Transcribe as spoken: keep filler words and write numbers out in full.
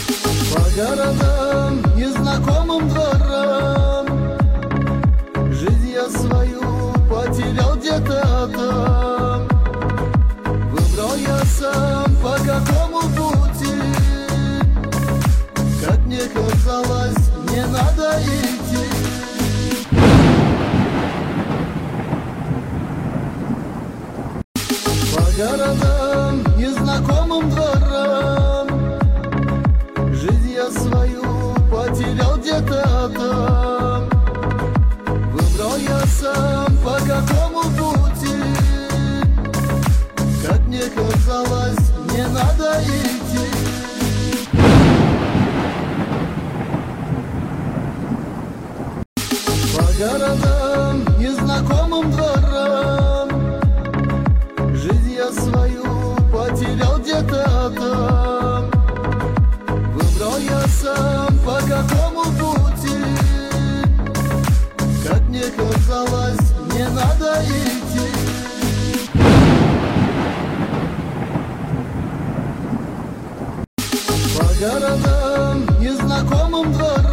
По городам, незнакомым дворам, жизнь я свою потерял где-то там. Выбрал я сам, по какому пути, как мне казалось, не надо идти. По городам, незнакомым дворам, жизнь я свою потерял где-то там. Выбрал я сам, по какому пути, как мне казалось, не надо идти. По городам, незнакомым дворам, жизнь я свою потерял где-то там. Выбрал я сам, по какому пути, как мне казалось, не надо идти. По городам, незнакомым дворам,